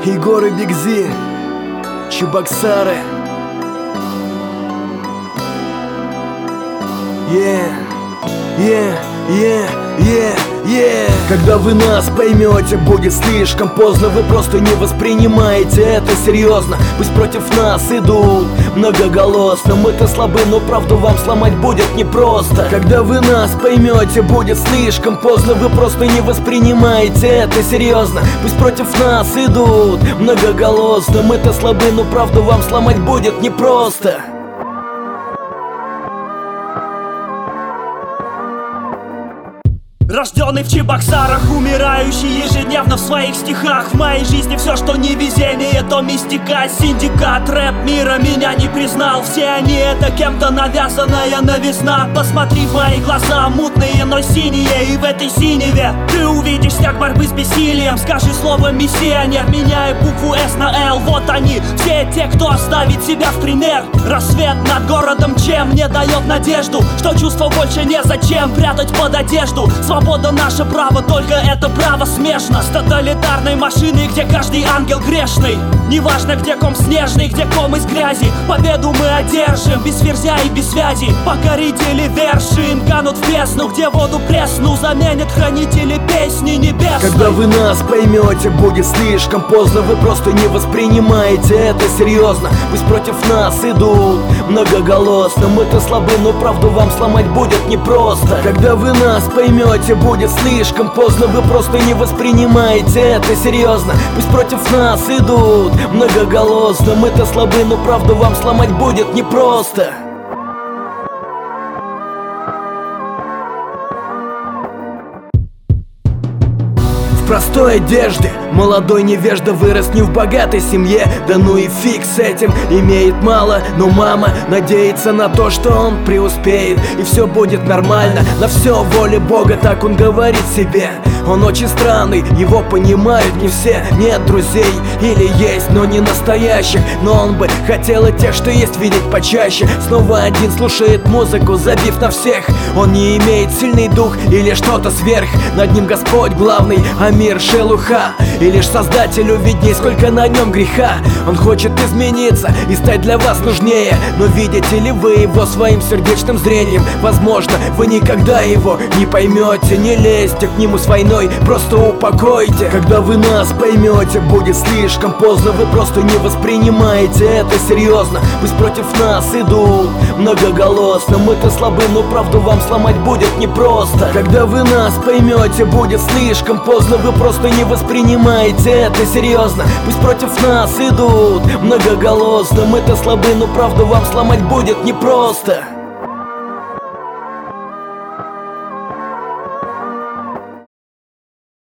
Егор и Бигзи, Чебоксары. Когда вы нас поймете, будет слишком поздно. Вы просто не воспринимаете это серьезно. Пусть против нас идут многоголосно. Мы-то слабы, но правду вам сломать будет непросто. Когда вы нас поймете, будет слишком поздно. Вы просто не воспринимаете это серьезно. Пусть против нас идут многоголосно. Мы-то слабы, но правду вам сломать будет непросто. Рожденный в Чебоксарах, умирающий ежедневно в своих стихах. В моей жизни все, что не везение, то мистика. Синдикат, рэп мира меня не признал. Все они это кем-то навязанная новизна. Посмотри в мои глаза, мутные, но синие. И в этой синеве ты увидишь снег борьбы с бессилием. Скажи слово миссионер, меняя букву С на Л. Вот они, все те, кто оставит себя в пример. Рассвет над городом чем не дает надежду, что чувство больше незачем прятать под одежду. Свобода наше право, только это право смешно с тоталитарной машиной, где каждый ангел грешный. Неважно, где ком снежный, где ком из грязи. Победу мы одержим, без ферзя и без связи. Покорители вершин канут в бездну, где воду пресну заменят хранители песни небесной. Когда вы нас поймете, будет слишком поздно. Вы просто не воспринимаете это серьезно. Пусть против нас идут многоголосно. Мы-то слабы, но правду вам сломать будет непросто. Когда вы нас поймете, будет слишком поздно. Вы просто не воспринимаете это серьезно. Пусть против нас идут многоголосно. Мы-то слабы, но правду вам сломать будет непросто. В простой одежде молодой невежда вырос не в богатой семье. Да ну и фиг с этим, имеет мало, но мама надеется на то, что он преуспеет и все будет нормально. На все воля Бога, так он говорит себе. Он очень странный, его понимают не все. Нет друзей или есть, но не настоящих. Но он бы хотел и тех, что есть, видеть почаще. Снова один слушает музыку, забив на всех. Он не имеет сильный дух или что-то сверх. Над ним Господь главный, а мир шелуха. И лишь Создателю видней, сколько на нем греха. Он хочет измениться и стать для вас нужнее. Но видите ли вы его своим сердечным зрением? Возможно, вы никогда его не поймете. Не лезьте к нему с войной, просто упокойте. Когда вы нас поймете, будет слишком поздно. Вы просто не воспринимаете это серьезно. Пусть против нас идут многоголосно. Мы-то слабы, но правду вам сломать будет непросто. Когда вы нас поймете, будет слишком поздно. Вы просто не воспринимаете это серьезно. Пусть против нас идут многоголосно. Мы-то слабы, но правду вам сломать будет непросто.